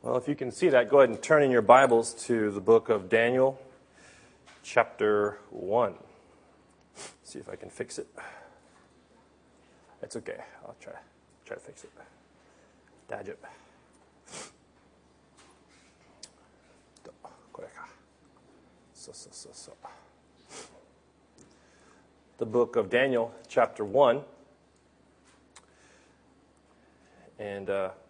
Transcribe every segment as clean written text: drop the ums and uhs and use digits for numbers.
Well, if you can see that, go ahead and turn in your Bibles to the book of Daniel, chapter 1. See if I can fix it. It's okay. I'll try to fix it. Dajib. So. The book of Daniel, chapter 1. And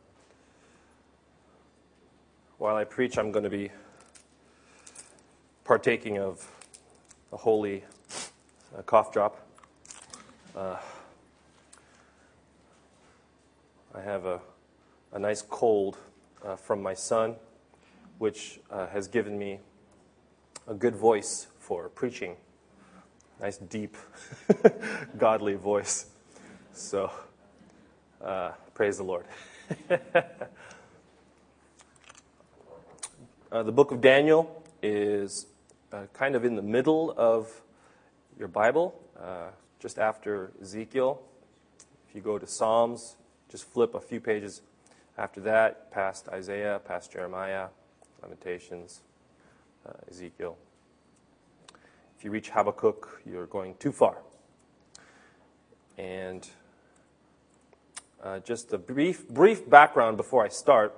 while I preach, I'm going to be partaking of a holy cough drop. I have a nice cold from my son, which has given me a good voice for preaching. Nice, deep, godly voice. So, praise the Lord. The book of Daniel is kind of in the middle of your Bible, just after Ezekiel. If you go to Psalms, just flip a few pages after that, past Isaiah, past Jeremiah, Lamentations, Ezekiel. If you reach Habakkuk, you're going too far. And just a brief background before I start.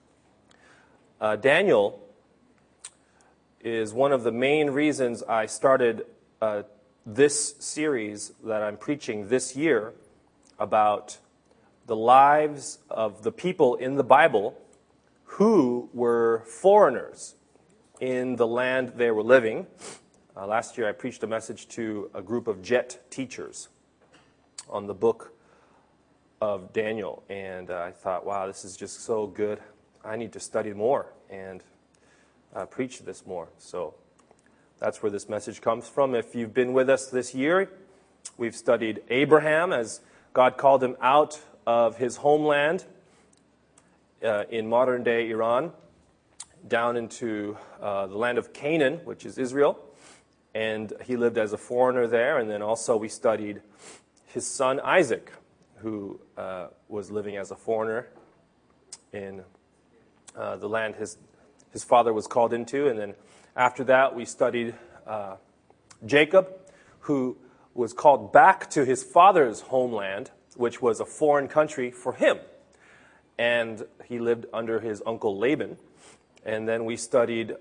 Daniel is one of the main reasons I started this series that I'm preaching this year about the lives of the people in the Bible who were foreigners in the land they were living. Last year I preached a message to a group of JET teachers on the book of Daniel, and I thought, wow, this is just so good. I need to study more and preach this more. So that's where this message comes from. If you've been with us this year, we've studied Abraham as God called him out of his homeland in modern-day Iran down into the land of Canaan, which is Israel, and he lived as a foreigner there. And then also we studied his son Isaac, who was living as a foreigner in the land his father was called into. And then after that, we studied Jacob, who was called back to his father's homeland, which was a foreign country for him. And he lived under his uncle Laban. And then we studied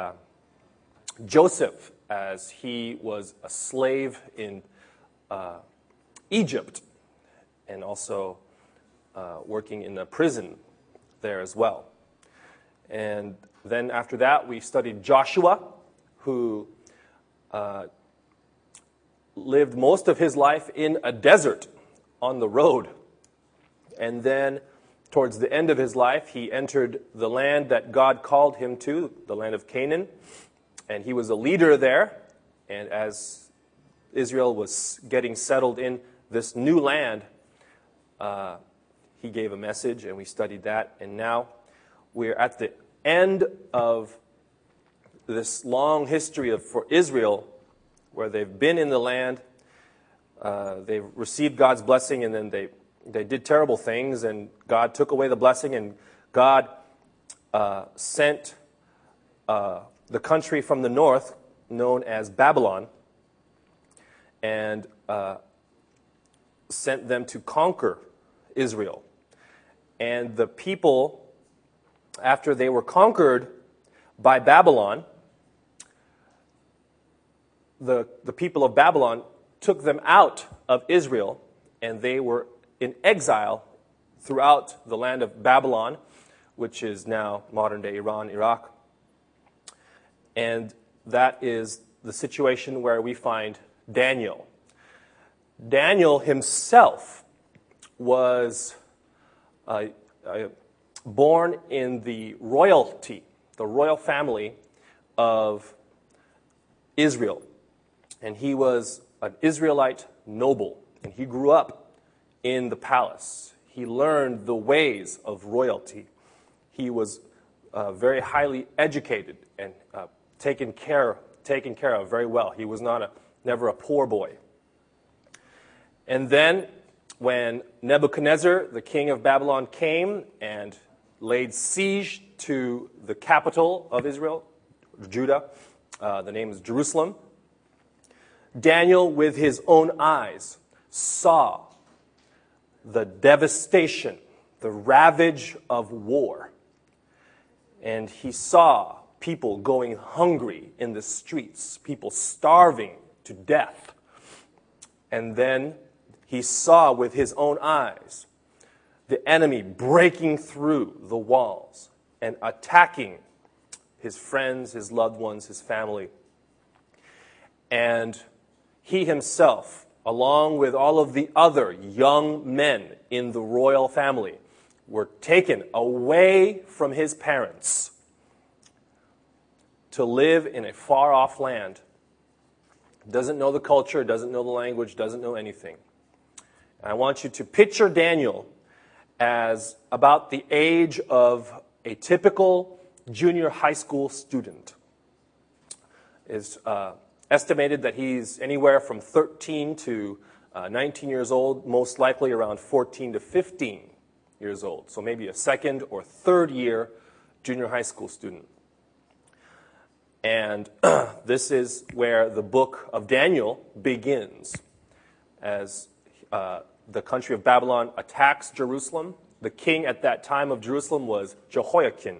Joseph, as he was a slave in Egypt, and also working in a prison there as well. And then after that, we studied Joshua, who lived most of his life in a desert on the road. And then towards the end of his life, he entered the land that God called him to, the land of Canaan. And he was a leader there. And as Israel was getting settled in this new land, he gave a message, and we studied that. And now we're at the end of this long history for Israel, where they've been in the land, they've received God's blessing, and then they did terrible things, and God took away the blessing, and God sent the country from the north, known as Babylon, and sent them to conquer Israel. And the people, after they were conquered by Babylon, the people of Babylon took them out of Israel, and they were in exile throughout the land of Babylon, which is now modern-day Iran, Iraq. And that is the situation where we find Daniel. Daniel himself was born in the royal family of Israel. And he was an Israelite noble, and he grew up in the palace. He learned the ways of royalty. He was very highly educated and taken care of very well. He was never a poor boy. And then when Nebuchadnezzar, the king of Babylon, came and laid siege to the capital of Israel, Judah. The name is Jerusalem. Daniel, with his own eyes, saw the devastation, the ravage of war. And he saw people going hungry in the streets, people starving to death. And then he saw with his own eyes the enemy breaking through the walls and attacking his friends, his loved ones, his family. And he himself, along with all of the other young men in the royal family, were taken away from his parents to live in a far-off land. Doesn't know the culture, doesn't know the language, doesn't know anything. And I want you to picture Daniel as about the age of a typical junior high school student. It's estimated that he's anywhere from 13 to 19 years old, most likely around 14 to 15 years old. So maybe a second or third year junior high school student. And this is where the book of Daniel begins. As the country of Babylon attacks Jerusalem, the king at that time of Jerusalem was Jehoiakim.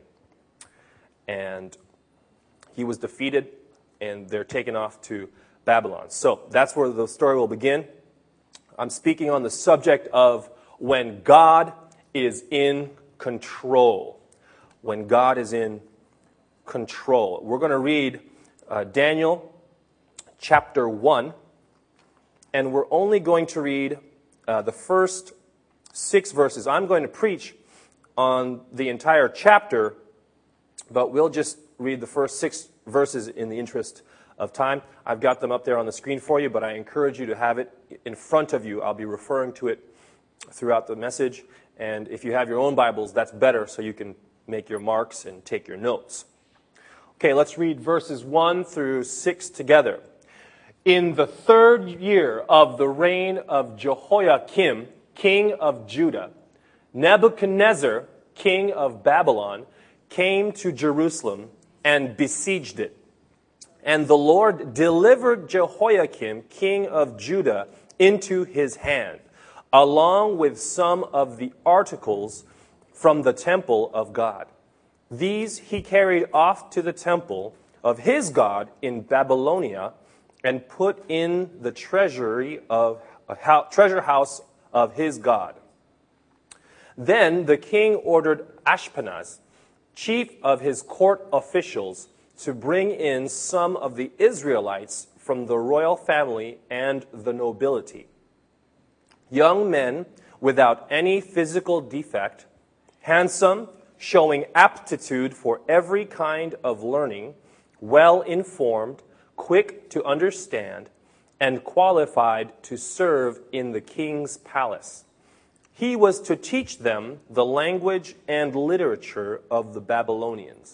And he was defeated, and they're taken off to Babylon. So that's where the story will begin. I'm speaking on the subject of when God is in control. When God is in control. We're going to read Daniel chapter 1, and we're only going to read the first 6 verses. I'm going to preach on the entire chapter, but we'll just read the first 6 verses in the interest of time. I've got them up there on the screen for you, but I encourage you to have it in front of you. I'll be referring to it throughout the message, and if you have your own Bibles, that's better, so you can make your marks and take your notes. Okay, let's read verses 1 through 6 together. In the 3rd year of the reign of Jehoiakim, king of Judah, Nebuchadnezzar, king of Babylon, came to Jerusalem and besieged it. And the Lord delivered Jehoiakim, king of Judah, into his hand, along with some of the articles from the temple of God. These he carried off to the temple of his God in Babylonia and put in the treasure house of his God. Then the king ordered Ashpenaz, chief of his court officials, to bring in some of the Israelites from the royal family and the nobility. Young men without any physical defect, handsome, showing aptitude for every kind of learning, well-informed, quick to understand, and qualified to serve in the king's palace. He was to teach them the language and literature of the Babylonians.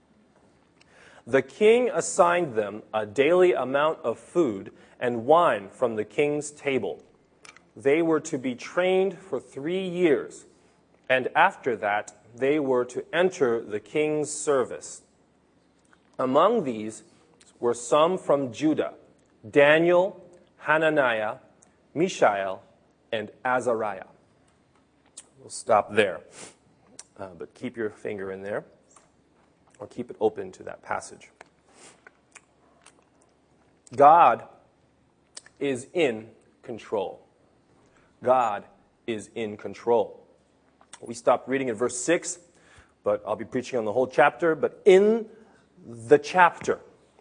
The king assigned them a daily amount of food and wine from the king's table. They were to be trained for 3 years, and after that, they were to enter the king's service. Among these were some from Judah: Daniel, Hananiah, Mishael, and Azariah. We'll stop there, but keep your finger in there, or keep it open to that passage. God is in control. God is in control. We stopped reading at verse 6, but I'll be preaching on the whole chapter. But in the chapter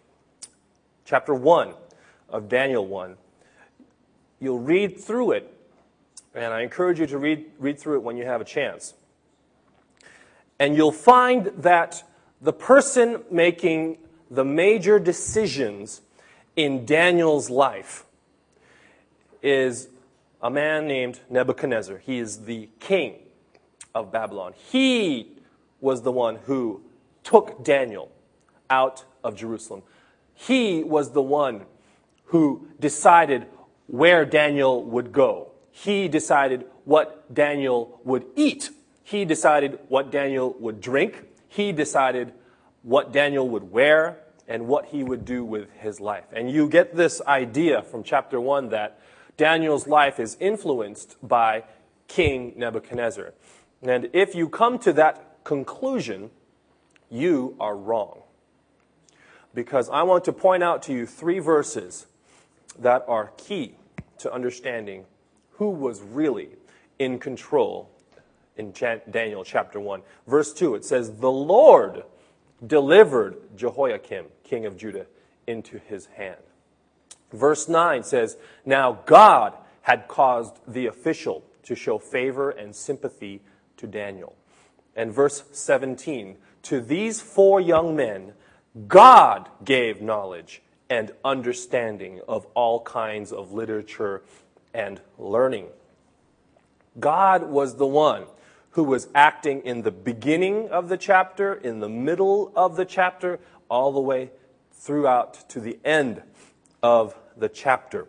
1 of Daniel 1, you'll read through it, and I encourage you to read through it when you have a chance. And you'll find that the person making the major decisions in Daniel's life is a man named Nebuchadnezzar. He is the king of Babylon. He was the one who took Daniel out of Jerusalem. He was the one who decided where Daniel would go. He decided what Daniel would eat He decided what Daniel would drink. He decided what Daniel would wear and what he would do with his life. And you get this idea from chapter 1 that Daniel's life is influenced by King Nebuchadnezzar. And if you come to that conclusion, you are wrong. Because I want to point out to you 3 verses that are key to understanding who was really in control in Daniel chapter 1. Verse 2, it says, "The Lord delivered Jehoiakim, king of Judah, into his hand." Verse 9 says, "Now God had caused the official to show favor and sympathy to Daniel." And verse 17, "To these 4 young men, God gave knowledge and understanding of all kinds of literature and learning." God was the one who was acting in the beginning of the chapter, in the middle of the chapter, all the way throughout to the end of the chapter.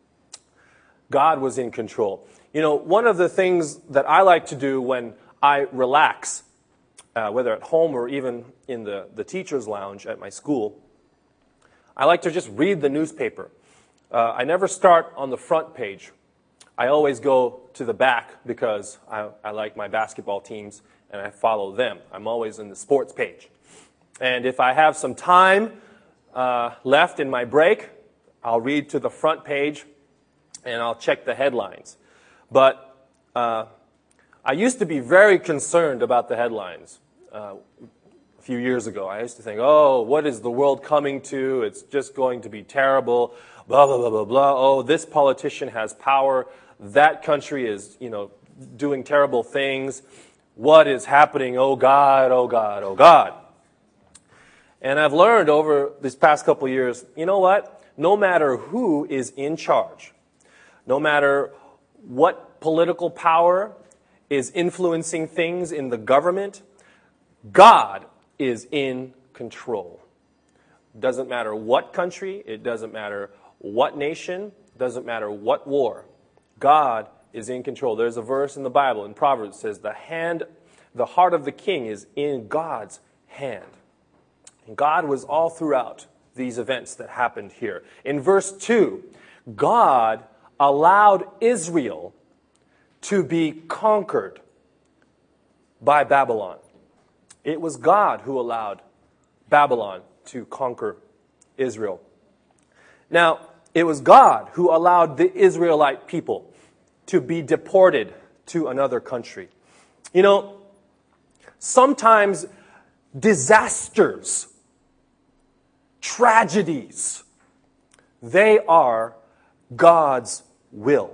God was in control. You know, one of the things that I like to do when I relax, whether at home or even in the teacher's lounge at my school, I like to just read the newspaper. I never start on the front page. I always go to the back because I like my basketball teams and I follow them. I'm always in the sports page. And if I have some time left in my break, I'll read to the front page and I'll check the headlines. But I used to be very concerned about the headlines. A few years ago, I used to think, oh, what is the world coming to? It's just going to be terrible, blah, blah, blah, blah, blah. Oh, this politician has power. That country is, doing terrible things. What is happening? Oh, God, oh, God, oh, God. And I've learned over these past couple years, you know what? No matter who is in charge, no matter what political power is influencing things in the government, God is in control. Doesn't matter what country, it doesn't matter what nation, doesn't matter what war. God is in control. There's a verse in the Bible, in Proverbs, that says, the heart of the king is in God's hand. And God was all throughout these events that happened here. In verse 2, God allowed Israel to be conquered by Babylon. It was God who allowed Babylon to conquer Israel. Now, it was God who allowed the Israelite people to be deported to another country. Sometimes disasters, tragedies, they are God's will.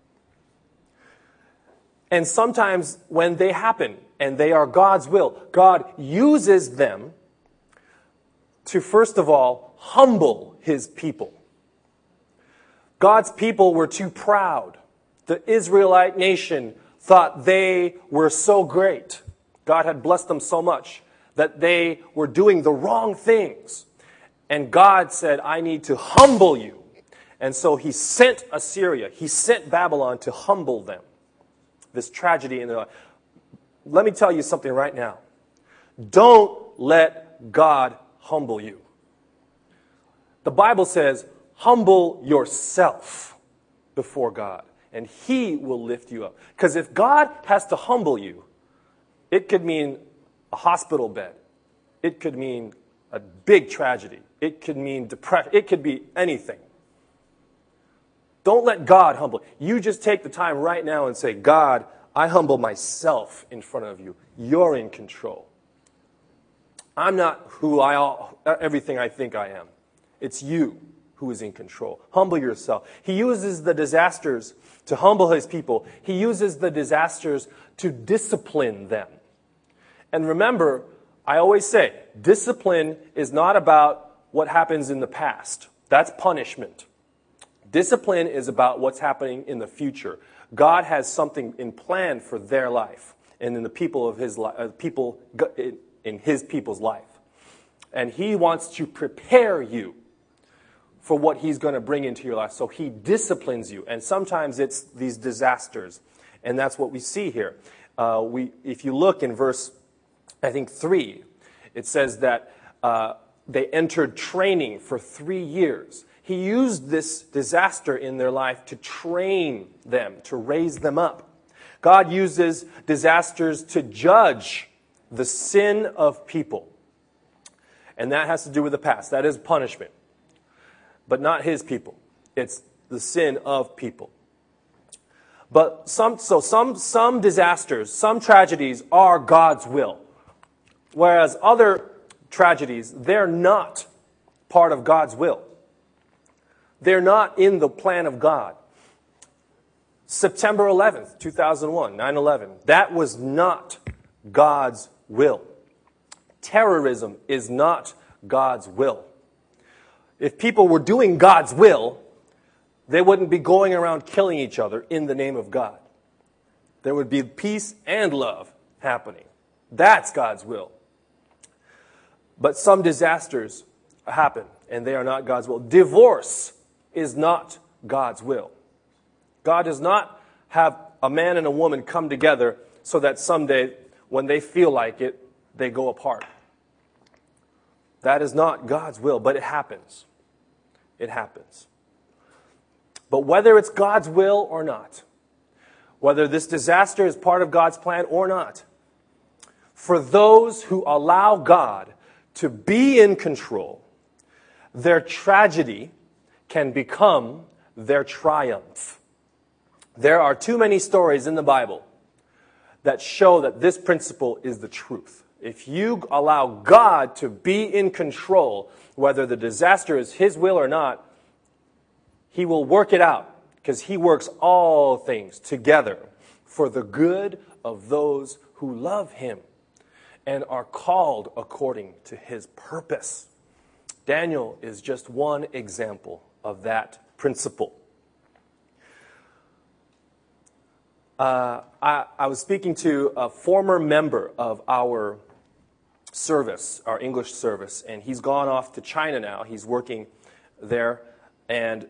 And sometimes when they happen and they are God's will, God uses them to, first of all, humble his people. God's people were too proud. The Israelite nation thought they were so great. God had blessed them so much that they were doing the wrong things. And God said, I need to humble you. And so he sent Assyria, he sent Babylon to humble them. This tragedy in their life. Let me tell you something right now. Don't let God humble you. The Bible says, humble yourself before God, and he will lift you up. Because if God has to humble you, it could mean a hospital bed. It could mean a big tragedy. It could mean depression. It could be anything. Don't let God humble you. You just take the time right now and say, God, I humble myself in front of you. You're in control. I'm not everything I think I am. It's you who is in control. Humble yourself. He uses the disasters to humble his people. He uses the disasters to discipline them. And remember, I always say, discipline is not about what happens in the past. That's punishment. Discipline is about what's happening in the future. God has something in plan for their life and in the people of his in his people's life. And he wants to prepare you for what he's going to bring into your life. So he disciplines you. And sometimes it's these disasters. And that's what we see here. If you look in verse, I think 3, it says that they entered training for 3 years. He used this disaster in their life to train them, to raise them up. God uses disasters to judge the sin of people. And that has to do with the past. That is punishment. But not his people. It's the sin of people. But some disasters, some tragedies are God's will. Whereas other tragedies, they're not part of God's will. They're not in the plan of God. September 11th, 2001, 9/11, that was not God's will. Terrorism is not God's will. If people were doing God's will, they wouldn't be going around killing each other in the name of God. There would be peace and love happening. That's God's will. But some disasters happen, and they are not God's will. Divorce is not God's will. God does not have a man and a woman come together so that someday, when they feel like it, they go apart. That is not God's will, but it happens. It happens. But whether it's God's will or not, whether this disaster is part of God's plan or not, for those who allow God to be in control, their tragedy can become their triumph. There are too many stories in the Bible that show that this principle is the truth. If you allow God to be in control, whether the disaster is his will or not, he will work it out, because he works all things together for the good of those who love him and are called according to his purpose. Daniel is just one example of that principle. I was speaking to a former member of our service, our English service, and he's gone off to China now. He's working there, and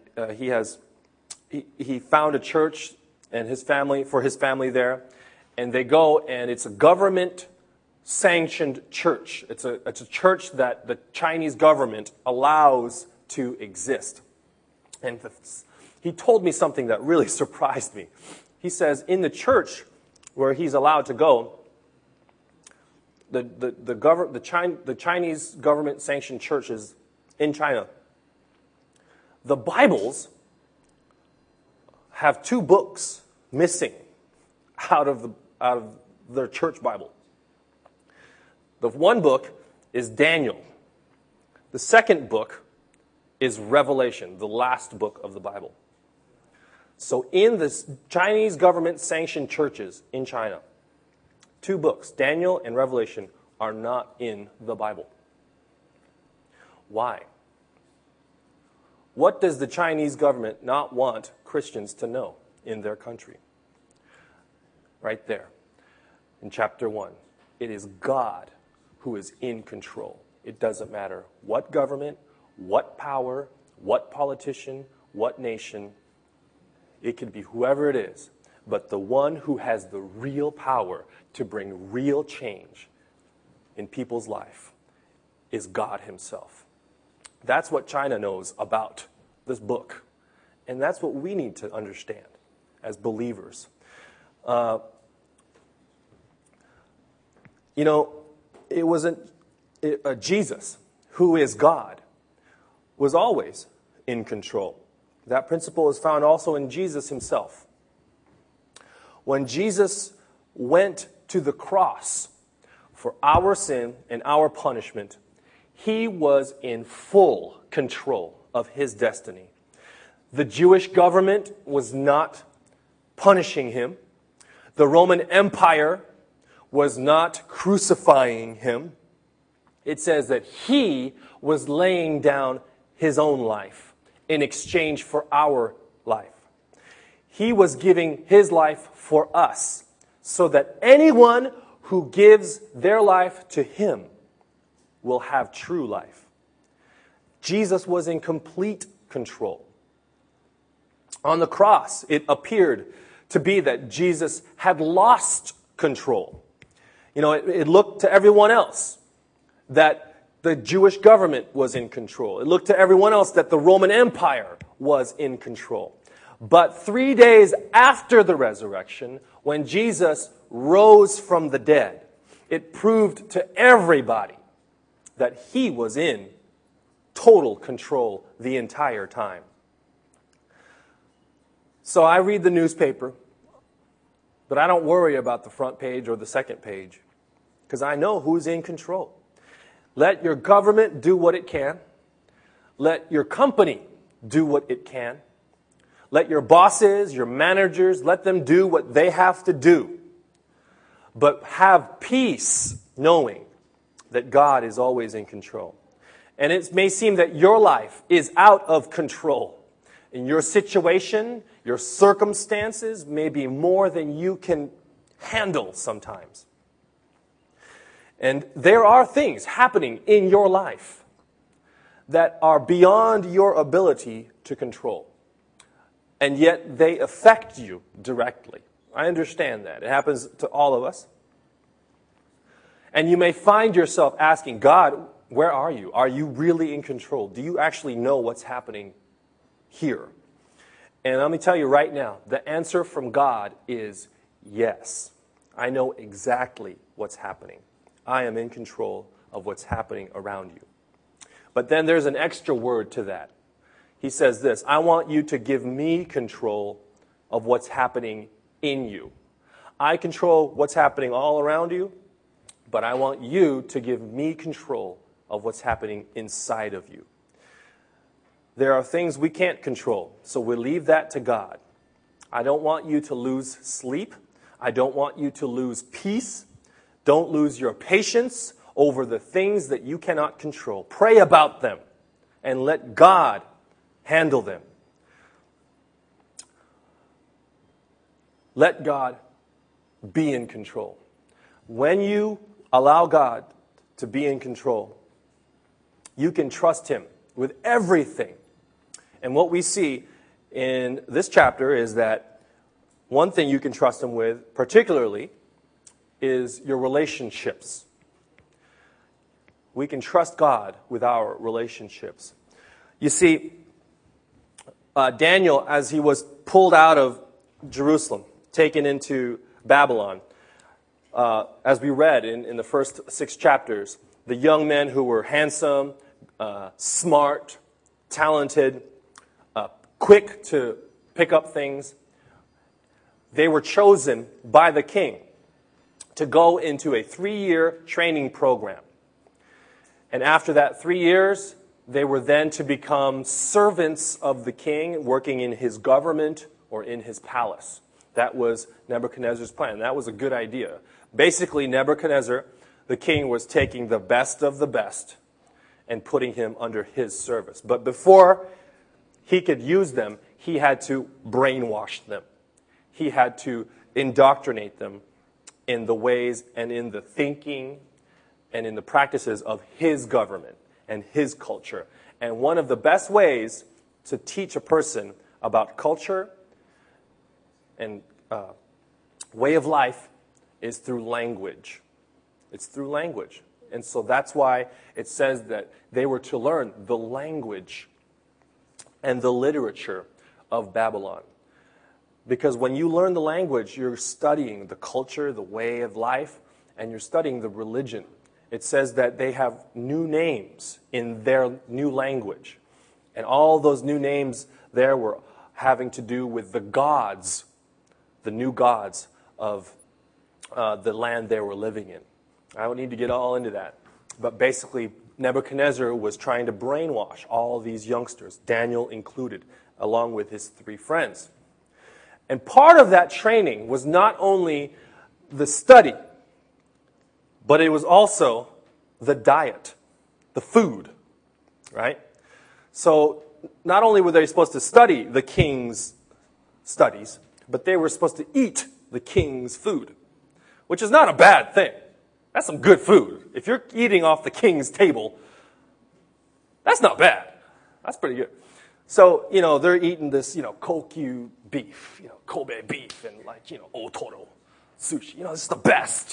he found a church and for his family there, and they go, and it's a government-sanctioned church. It's a church that the Chinese government allows to exist. And he told me something that really surprised me. He says in the church where he's allowed to go, the Chinese government-sanctioned churches in China, the Bibles have 2 books missing out of their church Bible. The one book is Daniel. The second book is Revelation, the last book of the Bible. So in the Chinese government-sanctioned churches in China, 2 books, Daniel and Revelation, are not in the Bible. Why? What does the Chinese government not want Christians to know in their country? Right there, in chapter 1. It is God who is in control. It doesn't matter what government, what power, what politician, what nation. It could be whoever it is. But the one who has the real power to bring real change in people's life is God himself. That's what China knows about this book. And that's what we need to understand as believers. It wasn't Jesus, who is God, was always in control. That principle is found also in Jesus himself. When Jesus went to the cross for our sin and our punishment, he was in full control of his destiny. The Jewish government was not punishing him. The Roman Empire was not crucifying him. It says that he was laying down his own life in exchange for our life. He was giving his life for us so that anyone who gives their life to him will have true life. Jesus was in complete control. On the cross, it appeared to be that Jesus had lost control. You know, it looked to everyone else that the Jewish government was in control. It looked to everyone else that the Roman Empire was in control. But 3 days after the resurrection, when Jesus rose from the dead, it proved to everybody that he was in total control the entire time. So I read the newspaper, but I don't worry about the front page or the second page, because I know who's in control. Let your government do what it can. Let your company do what it can. Let your bosses, your managers, let them do what they have to do. But have peace knowing that God is always in control. And it may seem that your life is out of control. In your situation, your circumstances may be more than you can handle sometimes. And there are things happening in your life that are beyond your ability to control. And yet they affect you directly. I understand that. It happens to all of us. And you may find yourself asking, God, where are you? Are you really in control? Do you actually know what's happening here? And let me tell you right now, the answer from God is yes. I know exactly what's happening. I am in control of what's happening around you. But then there's an extra word to that. He says this, I want you to give me control of what's happening in you. I control what's happening all around you, but I want you to give me control of what's happening inside of you. There are things we can't control, so we leave that to God. I don't want you to lose sleep. I don't want you to lose peace. Don't lose your patience over the things that you cannot control. Pray about them and let God handle them. Let God be in control. When you allow God to be in control, you can trust Him with everything. And what we see in this chapter is that one thing you can trust Him with, particularly, is your relationships. We can trust God with our relationships. You see, Daniel, as he was pulled out of Jerusalem, taken into Babylon, as we read in the first 6 chapters, the young men who were handsome, smart, talented, quick to pick up things, they were chosen by the king to go into a 3-year training program. And after that 3 years, they were then to become servants of the king, working in his government or in his palace. That was Nebuchadnezzar's plan. That was a good idea. Basically, Nebuchadnezzar, the king, was taking the best of the best and putting him under his service. But before he could use them, he had to brainwash them. He had to indoctrinate them in the ways and in the thinking and in the practices of his government and his culture. And one of the best ways to teach a person about culture and way of life is through language. It's through language. And so that's why it says that they were to learn the language and the literature of Babylon. Because when you learn the language, you're studying the culture, the way of life, and you're studying the religion. It says that they have new names in their new language. And all those new names there were having to do with the gods, the new gods of the land they were living in. I don't need to get all into that. But basically, Nebuchadnezzar was trying to brainwash all these youngsters, Daniel included, along with his 3 friends. And part of that training was not only the study, but it was also the diet, the food, right? So not only were they supposed to study the king's studies, but they were supposed to eat the king's food, which is not a bad thing. That's some good food. If you're eating off the king's table, that's not bad. That's pretty good. So, they're eating this, Kokyu beef, Kobe beef, and Otoro. sushi. This is the best.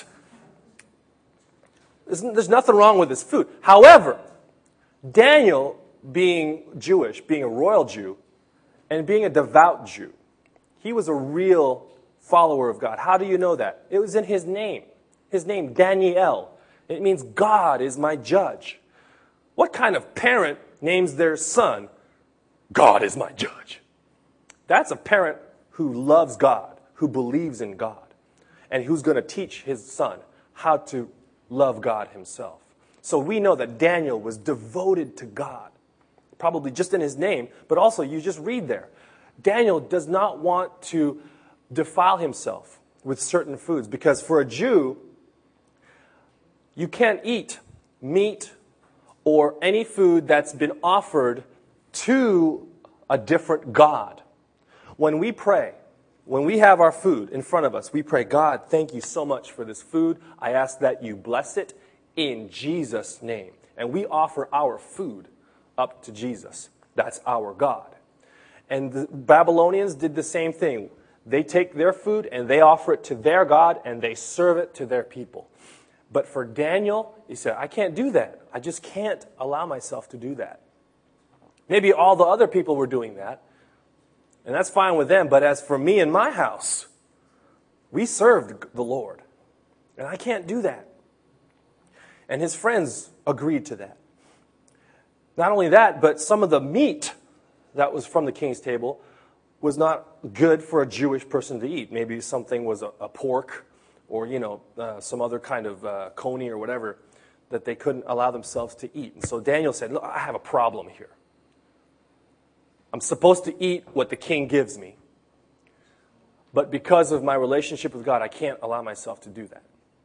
There's nothing wrong with this food. However, Daniel, being Jewish, being a royal Jew, and being a devout Jew, he was a real follower of God. How do you know that? It was in his name. His name, Daniel. It means God is my judge. What kind of parent names their son, God is my judge? That's a parent who loves God, who believes in God, and who's going to teach his son how to love God himself. So we know that Daniel was devoted to God, probably just in his name, but also you just read there. Daniel does not want to defile himself with certain foods because for a Jew, you can't eat meat or any food that's been offered to a different god. When we pray, when we have our food in front of us, we pray, God, thank you so much for this food. I ask that you bless it in Jesus' name. And we offer our food up to Jesus. That's our God. And the Babylonians did the same thing. They take their food and they offer it to their God and they serve it to their people. But for Daniel, he said, I can't do that. I just can't allow myself to do that. Maybe all the other people were doing that, and that's fine with them. But as for me and my house, we served the Lord, and I can't do that. And his friends agreed to that. Not only that, but some of the meat that was from the king's table was not good for a Jewish person to eat. Maybe something was a pork or, some other kind of coney or whatever that they couldn't allow themselves to eat. And so Daniel said, look, I have a problem here. I'm supposed to eat what the king gives me. But because of my relationship with God, I can't allow myself to do that.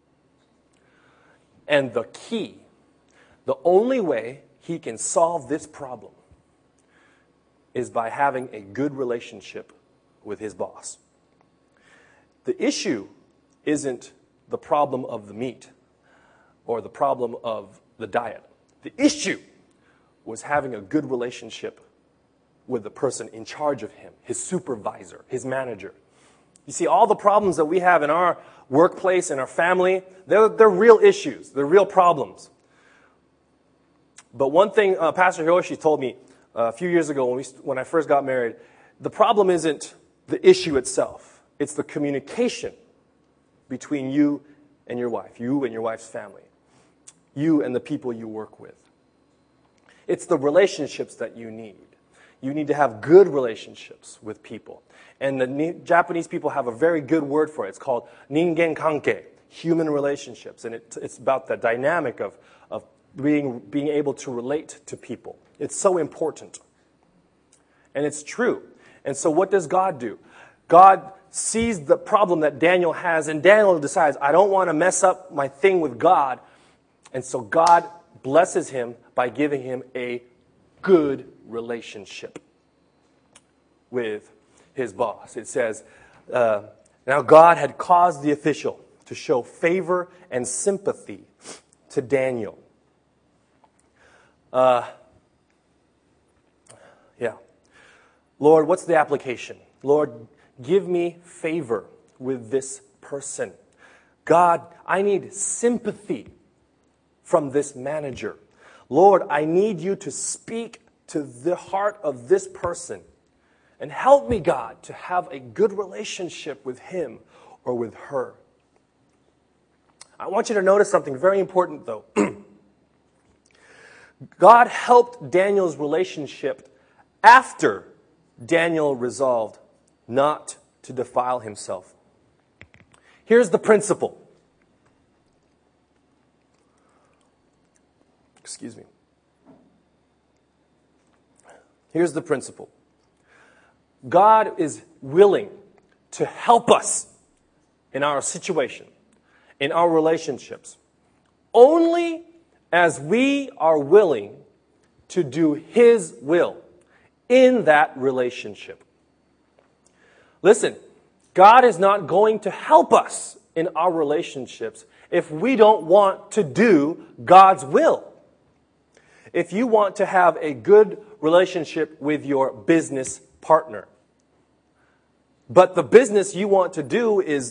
And the key, the only way he can solve this problem is by having a good relationship with his boss. The issue isn't the problem of the meat or the problem of the diet. The issue was having a good relationship with the person in charge of him, his supervisor, his manager. You see, all the problems that we have in our workplace, in our family, they're real issues. They're real problems. But one thing Pastor Hiroshi told me a few years ago when I first got married, the problem isn't the issue itself. It's the communication between you and your wife, you and your wife's family, you and the people you work with. It's the relationships that you need. You need to have good relationships with people. And the Japanese people have a very good word for it. It's called ningen kanke, human relationships. And it's about the dynamic of being able to relate to people. It's so important. And it's true. And so what does God do? God sees the problem that Daniel has, and Daniel decides, I don't want to mess up my thing with God. And so God blesses him by giving him a good relationship with his boss. It says, now God had caused the official to show favor and sympathy to Daniel. Lord, what's the application? Lord, give me favor with this person. God, I need sympathy from this manager. Lord, I need you to speak to the heart of this person. And help me, God, to have a good relationship with him or with her. I want you to notice something very important, though. God helped Daniel's relationship after Daniel resolved not to defile himself. Here's the principle. Excuse me. Here's the principle. God is willing to help us in our situation, in our relationships, only as we are willing to do his will in that relationship. Listen, God is not going to help us in our relationships if we don't want to do God's will. If you want to have a good relationship with your business partner, but the business you want to do is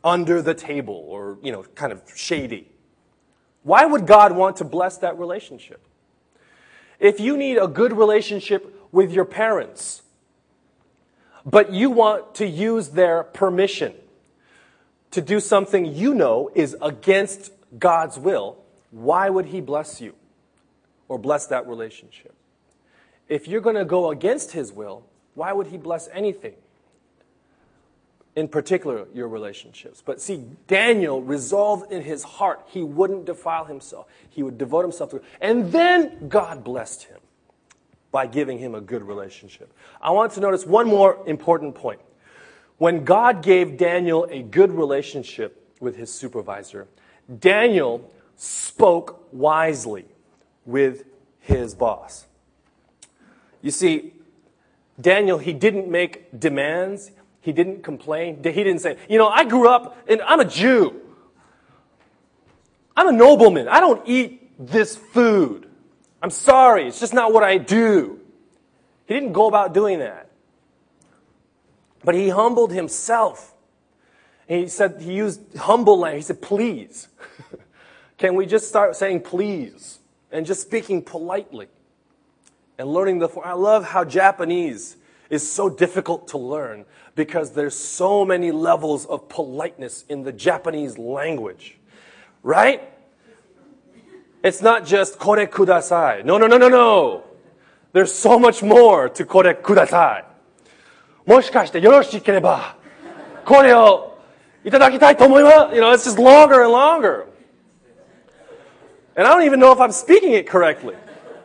under the table or, kind of shady. Why would God want to bless that relationship? If you need a good relationship with your parents, but you want to use their permission to do something you know is against God's will, why would He bless you or bless that relationship? If you're going to go against His will, why would He bless anything? In particular, your relationships. But see, Daniel resolved in his heart he wouldn't defile himself. He would devote himself to it. And then God blessed him by giving him a good relationship. I want to notice one more important point. When God gave Daniel a good relationship with his supervisor, Daniel spoke wisely with his boss. You see, Daniel, he didn't make demands. He didn't complain. He didn't say, I grew up and I'm a Jew. I'm a nobleman. I don't eat this food. I'm sorry. It's just not what I do. He didn't go about doing that. But he humbled himself. And he used humble language. He said, please. Can we just start saying please? And just speaking politely. And learning I love how Japanese is so difficult to learn because there's so many levels of politeness in the Japanese language. Right? It's not just kore kudasai. No. There's so much more to kore kudasai. もしかしてよろしければこれをいただきたいと思います。It's just longer and longer. And I don't even know if I'm speaking it correctly.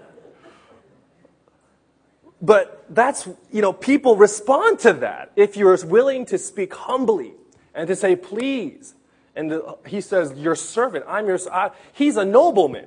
But that's, people respond to that. If you're willing to speak humbly and to say, please. And he says, your servant, he's a nobleman.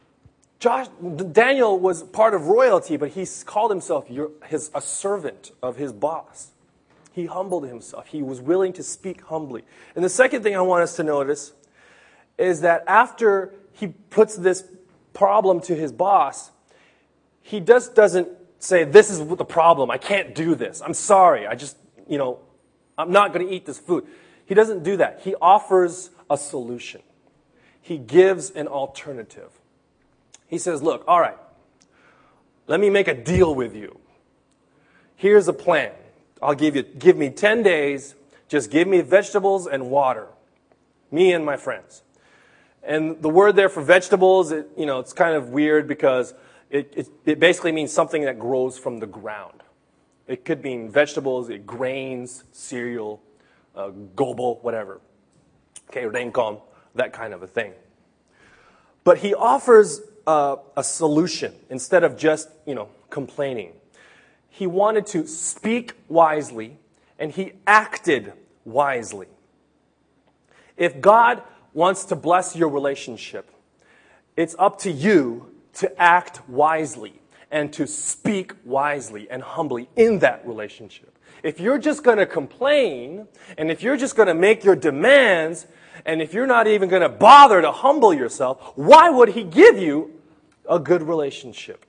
Daniel was part of royalty, but he called himself a servant of his boss. He humbled himself. He was willing to speak humbly. And the second thing I want us to notice is that after he puts this problem to his boss, he just doesn't say, this is the problem. I can't do this. I'm sorry. I'm not going to eat this food. He doesn't do that. He offers a solution. He gives an alternative. He says, look, all right, let me make a deal with you. Here's a plan. Give me 10 days. Just give me vegetables and water. Me and my friends. And the word there for vegetables, it's kind of weird because it basically means something that grows from the ground. It could mean vegetables, grains, cereal, gobo, whatever. Okay, renkon, that kind of a thing. But he offers a solution instead of just, complaining. He wanted to speak wisely, and he acted wisely. If God wants to bless your relationship, it's up to you to act wisely and to speak wisely and humbly in that relationship. If you're just going to complain, and if you're just going to make your demands, and if you're not even going to bother to humble yourself, why would He give you a good relationship?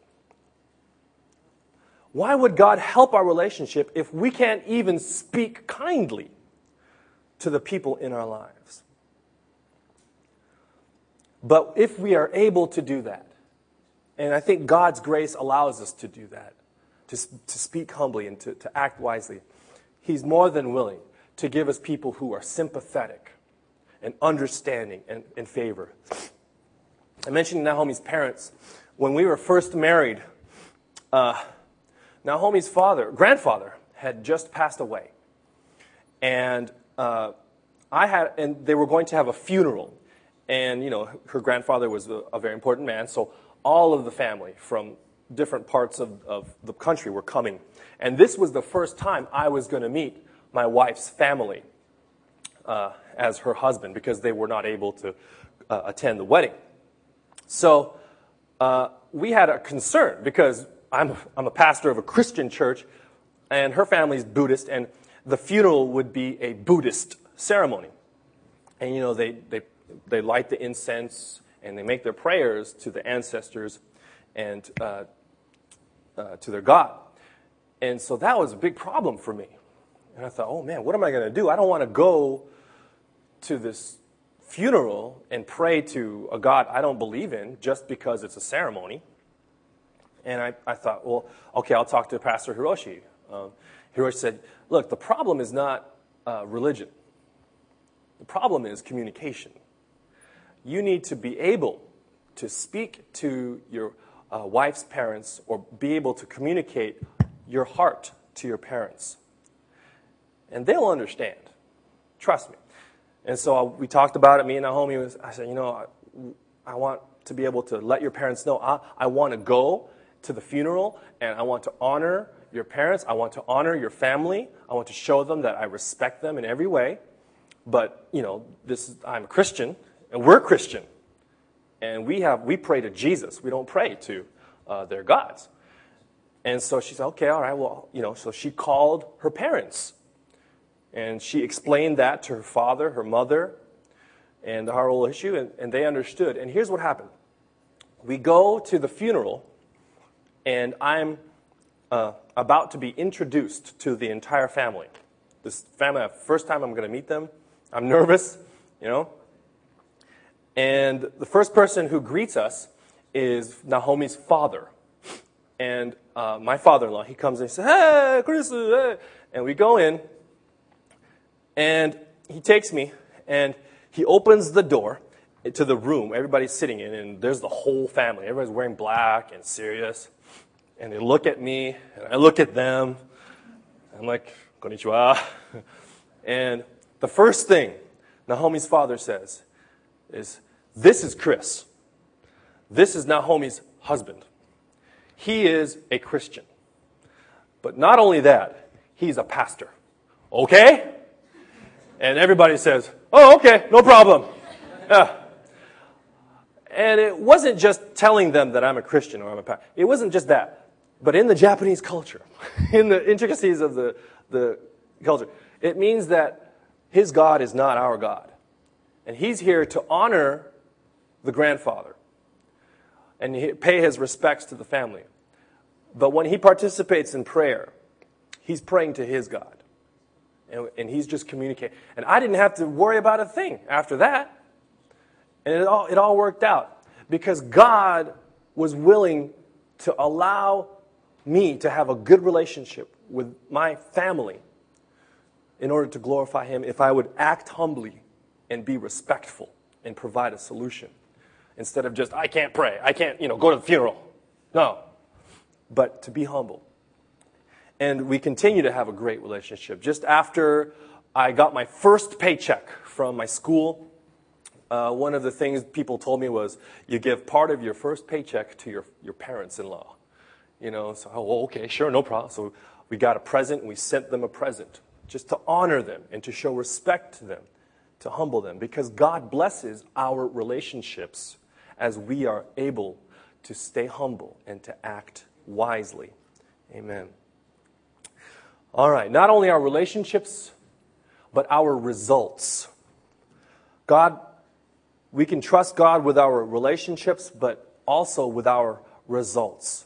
Why would God help our relationship if we can't even speak kindly to the people in our lives? But if we are able to do that, and I think God's grace allows us to do that, to speak humbly and to act wisely, He's more than willing to give us people who are sympathetic and understanding and in favor. I mentioned Naomi's parents. When we were first married, Naomi's grandfather, had just passed away. And they were going to have a funeral. And, her grandfather was a very important man, so all of the family from different parts of the country were coming. And this was the first time I was going to meet my wife's family as her husband, because they were not able to attend the wedding. So we had a concern, because I'm a pastor of a Christian church, and her family's Buddhist, and the funeral would be a Buddhist ceremony. And, they light the incense, and they make their prayers to the ancestors and to their God. And so that was a big problem for me. And I thought, oh man, what am I going to do? I don't want to go to this funeral and pray to a God I don't believe in just because it's a ceremony. And I thought, well, okay, I'll talk to Pastor Hiroshi. Hiroshi said, look, the problem is not religion. The problem is communication. You need to be able to speak to your wife's parents or be able to communicate your heart to your parents. And they'll understand. Trust me. And so we talked about it, me and Naomi. I said, I want to be able to let your parents know I want to go to the funeral and I want to honor your parents. I want to honor your family. I want to show them that I respect them in every way. But, I'm a Christian and we're Christian. And we pray to Jesus. We don't pray to their gods. And so she said, okay, all right, well, so she called her parents. And she explained that to her father, her mother, and our whole issue, and they understood. And here's what happened. We go to the funeral, and I'm about to be introduced to the entire family. This family, first time I'm going to meet them. I'm nervous, And the first person who greets us is Naomi's father. And my father-in-law, he comes and he says, hey, Chris, hey. And we go in, and he takes me, and he opens the door to the room everybody's sitting in, and there's the whole family. Everybody's wearing black and serious. And they look at me, and I look at them. I'm like, konnichiwa. And the first thing Naomi's father says is, this is Chris. This is Naomi's husband. He is a Christian. But not only that, he's a pastor. Okay? And everybody says, oh, okay, no problem. Yeah. And it wasn't just telling them that I'm a Christian or I'm a pastor. It wasn't just that. But in the Japanese culture, in the intricacies of the culture, it means that his God is not our God. And he's here to honor the grandfather and pay his respects to the family. But when he participates in prayer, he's praying to his God. And he's just communicating. And I didn't have to worry about a thing after that. And it all worked out. Because God was willing to allow me to have a good relationship with my family in order to glorify him if I would act humbly and be respectful and provide a solution. Instead of just, I can't pray. I can't, go to the funeral. No. But to be humble. And we continue to have a great relationship. Just after I got my first paycheck from my school, one of the things people told me was, you give part of your first paycheck to your parents-in-law. So, okay, sure, no problem. So we got a present, and we sent them a present, just to honor them and to show respect to them, to humble them. Because God blesses our relationships as we are able to stay humble and to act wisely. Amen. All right, not only our relationships, but our results. We can trust God with our relationships, but also with our results.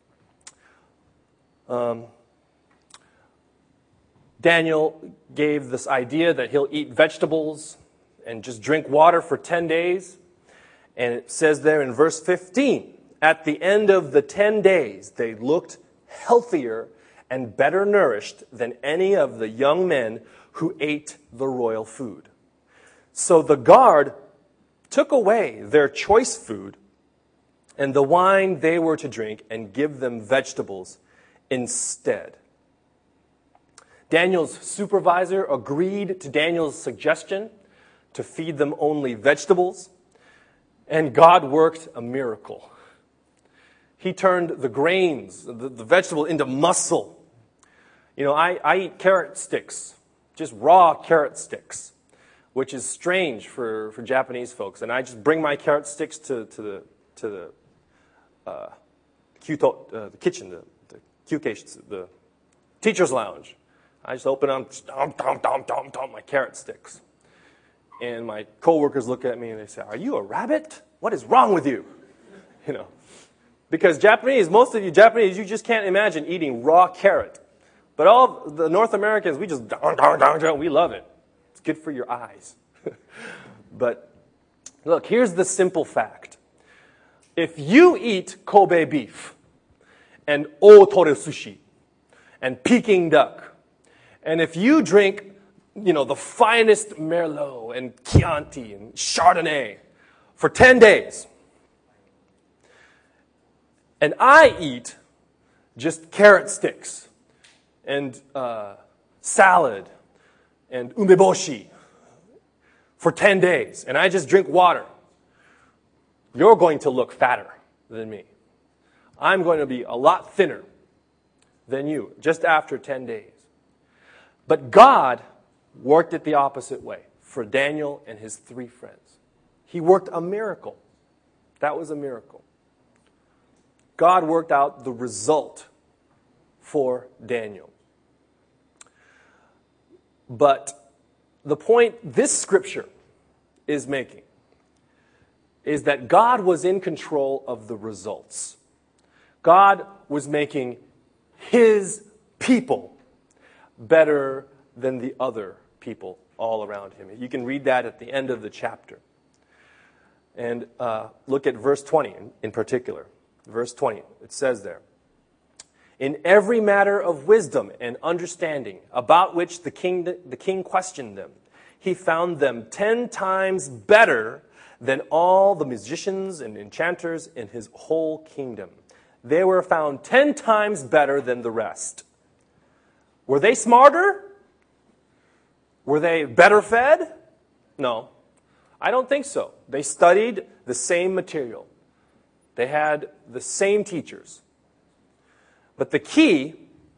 Daniel gave this idea that he'll eat vegetables and just drink water for 10 days. And it says there in verse 15, at the end of the 10 days, they looked healthier and better nourished than any of the young men who ate the royal food. So the guard took away their choice food and the wine they were to drink and give them vegetables instead. Daniel's supervisor agreed to Daniel's suggestion to feed them only vegetables, and God worked a miracle. He turned the grains, the vegetable, into muscle. I eat carrot sticks, just raw carrot sticks, which is strange for Japanese folks. And I just bring my carrot sticks to the kitchen, the teacher's lounge. I just open them, my carrot sticks. And my coworkers look at me and they say, "Are you a rabbit? What is wrong with you?" Because most of you Japanese, you just can't imagine eating raw carrot. But all the North Americans, we just, we love it. It's good for your eyes. But look, here's the simple fact. If you eat Kobe beef and otore sushi and Peking duck, and if you drink, the finest Merlot and Chianti and Chardonnay for 10 days, and I eat just carrot sticks and salad and umeboshi for 10 days, and I just drink water, you're going to look fatter than me. I'm going to be a lot thinner than you just after 10 days. But God worked it the opposite way for Daniel and his 3 friends. He worked a miracle. That was a miracle. God worked out the result for Daniel. But the point this scripture is making is that God was in control of the results. God was making his people better than the other people all around him. You can read that at the end of the chapter. And look at verse 20 in particular. Verse 20, it says there, "In every matter of wisdom and understanding about which the king questioned them, he found them 10 times better than all the musicians and enchanters in his whole kingdom. They were found 10 times better than the rest." Were they smarter? Were they better fed? No, I don't think so. They studied the same material. They had the same teachers. But the key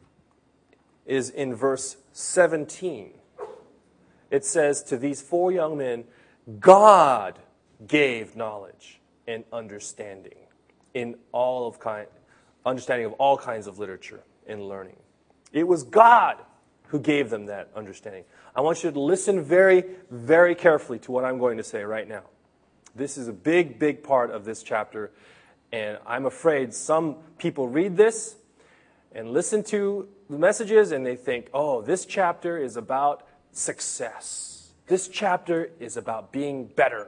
is in verse 17. It says, "To these 4 young men, God gave knowledge and understanding in understanding of all kinds of literature and learning." It was God who gave them that understanding. I want you to listen very, very carefully to what I'm going to say right now. This is a big, big part of this chapter, and I'm afraid some people read this and listen to the messages and they think, oh, this chapter is about success. This chapter is about being better,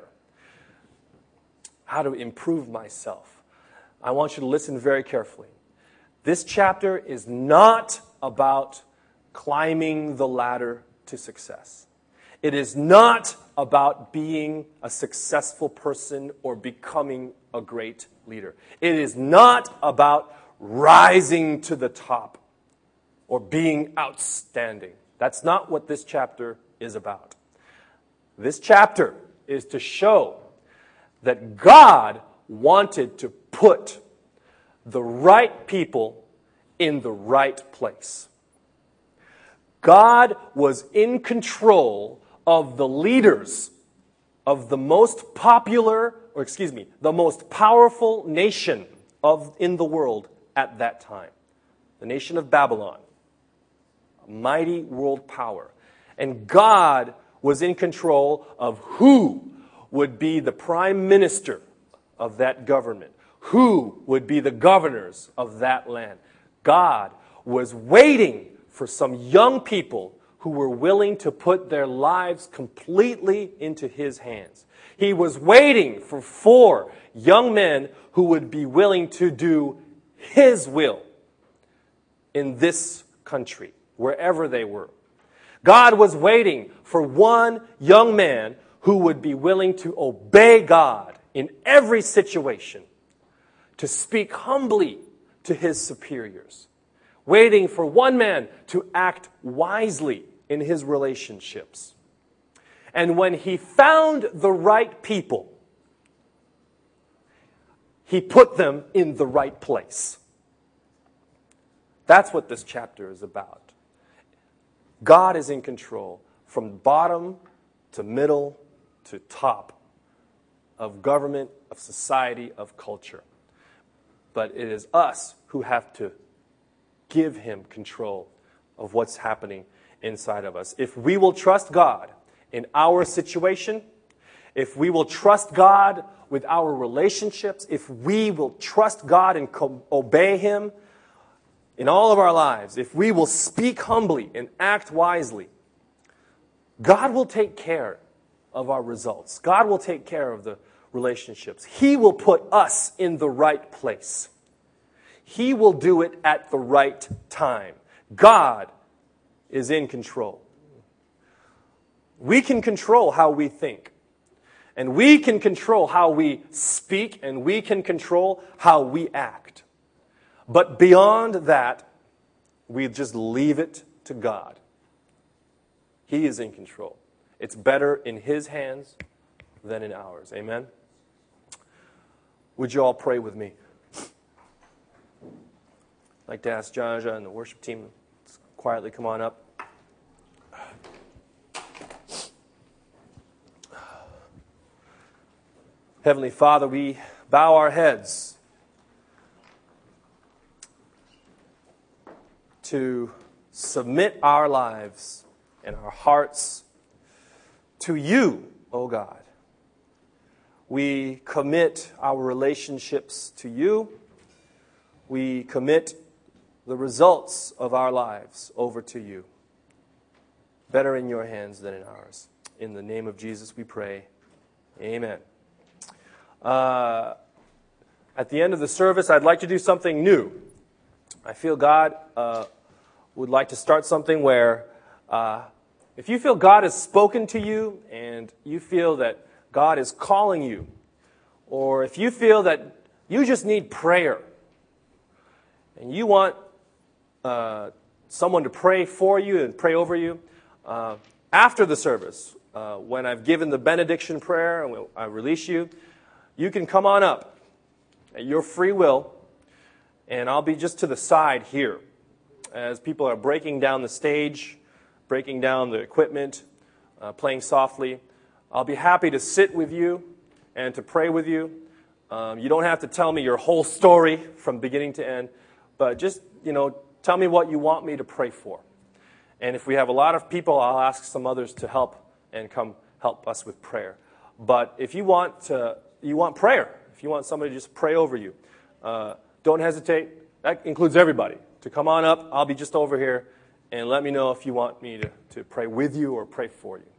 how to improve myself. I want you to listen very carefully. This chapter is not about climbing the ladder to success. It is not about being a successful person or becoming a great leader. It is not about rising to the top or being outstanding. That's not what this chapter is about. This chapter is to show that God wanted to put the right people in the right place. God was in control of the leaders of the most popular, the most powerful nation in the world at that time. The nation of Babylon. A mighty world power. And God was in control of who would be the prime minister of that government. Who would be the governors of that land. God was waiting for some young people who were willing to put their lives completely into his hands. He was waiting for 4 young men who would be willing to do his will in this country, wherever they were. God was waiting for 1 young man who would be willing to obey God in every situation, to speak humbly to his superiors, waiting for 1 man to act wisely in his relationships. And when he found the right people, he put them in the right place. That's what this chapter is about. God is in control from bottom to middle to top of government, of society, of culture. But it is us who have to give him control of what's happening inside of us. If we will trust God in our situation, if we will trust God with our relationships, if we will trust God and obey him in all of our lives, if we will speak humbly and act wisely, God will take care of our results. God will take care of the relationships. He will put us in the right place. He will do it at the right time. God is in control. We can control how we think. And we can control how we speak. And we can control how we act. But beyond that, we just leave it to God. He is in control. It's better in His hands than in ours. Amen? Would you all pray with me? I'd like to ask Jaja and the worship team to quietly come on up. Heavenly Father, we bow our heads to submit our lives and our hearts to You, O God. We commit our relationships to You. We commit the results of our lives over to You. Better in Your hands than in ours. In the name of Jesus we pray. Amen. At the end of the service, I'd like to do something new. I feel God would like to start something where if you feel God has spoken to you and you feel that God is calling you, or if you feel that you just need prayer and you want someone to pray for you and pray over you, after the service, when I've given the benediction prayer and I release you, you can come on up at your free will, and I'll be just to the side here as people are breaking down the stage, breaking down the equipment, playing softly. I'll be happy to sit with you and to pray with you. You don't have to tell me your whole story from beginning to end, but just, tell me what you want me to pray for. And if we have a lot of people, I'll ask some others to help and come help us with prayer. But if you want prayer, if you want somebody to just pray over you, don't hesitate. That includes everybody. To come on up, I'll be just over here, and let me know if you want me to pray with you or pray for you.